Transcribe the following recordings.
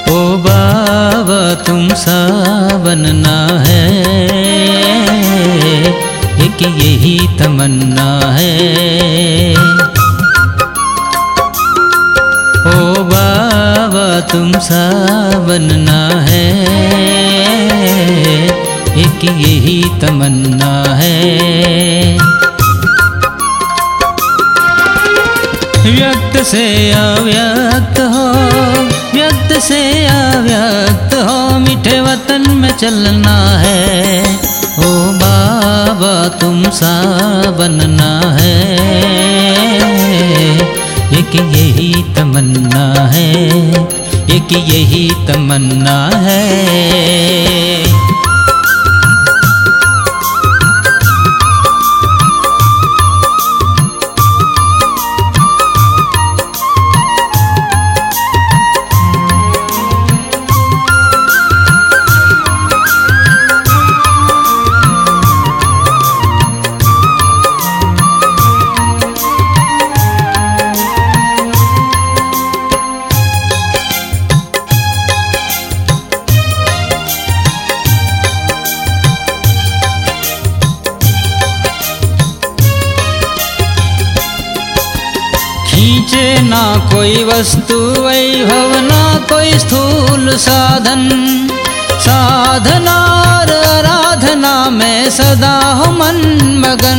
ओ बाबा तुम सा बनना है, एक यही तमन्ना है। ओ बाबा तुम सा बनना है, एक यही तमन्ना है। व्यक्त से अव्यक्त हो, व्यक्त से अव्यक्त हो, मीठे वतन में चलना है। ओ बाबा तुम सा बनना है, एक यही तमन्ना है, एक यही तमन्ना है। खींचे ना कोई वस्तु वैभव, ना कोई स्थूल साधन, साधना और आराधना में सदा हो मन मगन।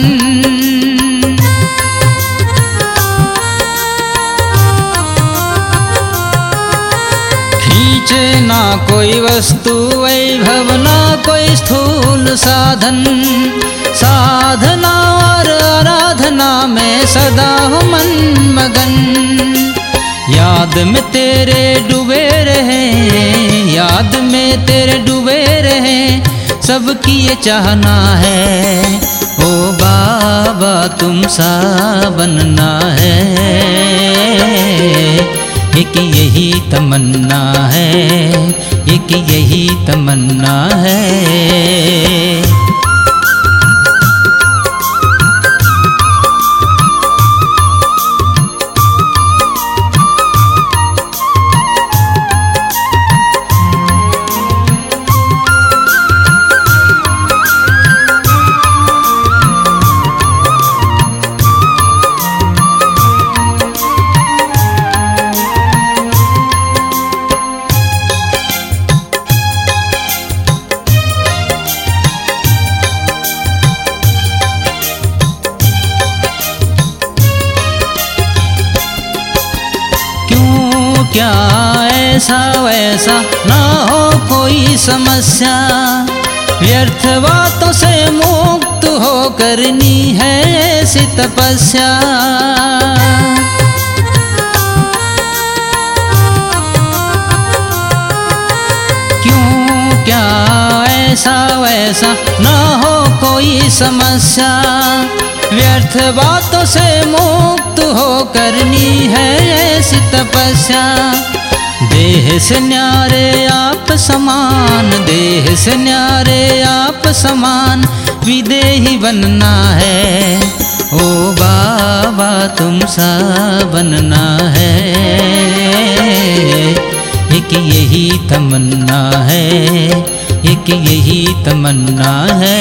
खींचे ना कोई वस्तु वैभव, ना कोई स्थूल साधन, साधना और आराधना में सदा हो मन मगन। याद में तेरे डूबे रहे, याद में तेरे डूबे रहे, सबकी ये चाहना है। ओ बाबा तुम सा बनना है, एक यही तमन्ना है, एक यही तमन्ना है। क्या ऐसा वैसा ना हो कोई समस्या, व्यर्थ बातों से मुक्त हो करनी है ऐसी तपस्या। क्यों क्या ऐसा वैसा ना हो कोई समस्या, व्यर्थ बातों से मुक्त हो करनी है ऐसी तपस्या। देह से न्यारे आप समान, देह से न्यारे आप समान, विदेही बनना है। ओ बाबा तुम सा बनना है, एक यही तमन्ना है, एक यही तमन्ना है।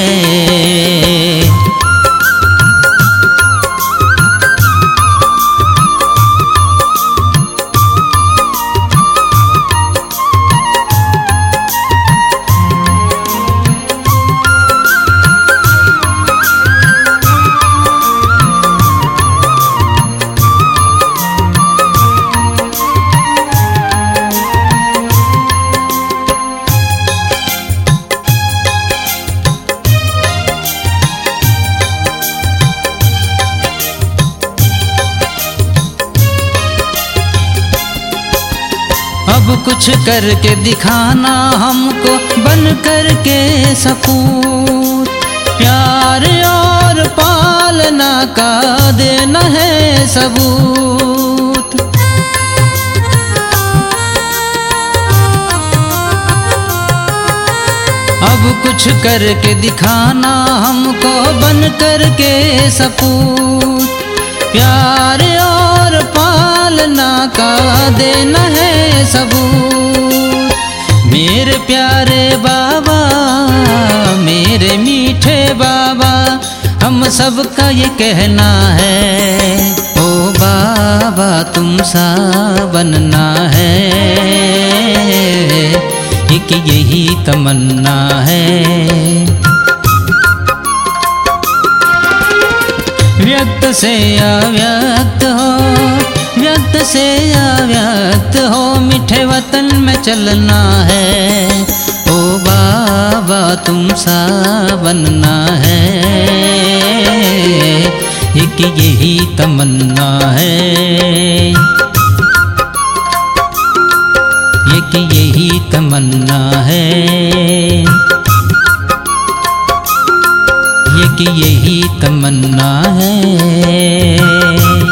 अब कुछ करके दिखाना हमको, बन करके सपूत, प्यार और पालना का देना है सबूत। अब कुछ करके दिखाना हमको, बन करके सपूत, प्यार और पालना का देना है सबूत। मेरे प्यारे बाबा, मेरे मीठे बाबा, हम सबका ये कहना है, ओ बाबा तुम सा बनना है, एक यही तमन्ना है। व्यक्त से अव्यक्त हो, व्यक्त से अव्यक्त हो, मीठे वतन में चलना है, ओ बाबा तुम सा बनना है, एक यही तमन्ना है, एक यही तमन्ना है, एक यही तमन्ना है।